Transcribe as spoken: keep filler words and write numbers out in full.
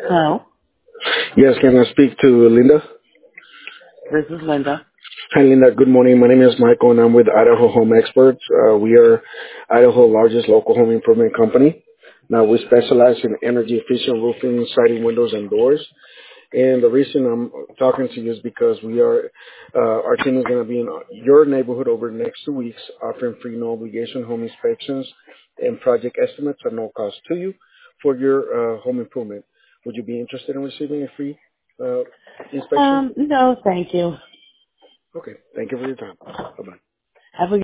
Hello, Yes, can I speak to Linda? this is Linda. Hi, Linda. Good morning. My name is Michael, and I'm with Idaho Home Experts. Uh, we are Idaho's largest local home improvement company. Now, we specialize in energy-efficient roofing, siding, windows, and doors. And the reason I'm talking to you is because we are, uh, our team is going to be in your neighborhood over the next two weeks, offering free, no obligation home inspections and project estimates at no cost to you for your uh, home improvement. Would you be interested in receiving a free uh, inspection? Um, no, thank you. Okay. Thank you for your time. Bye-bye. Have a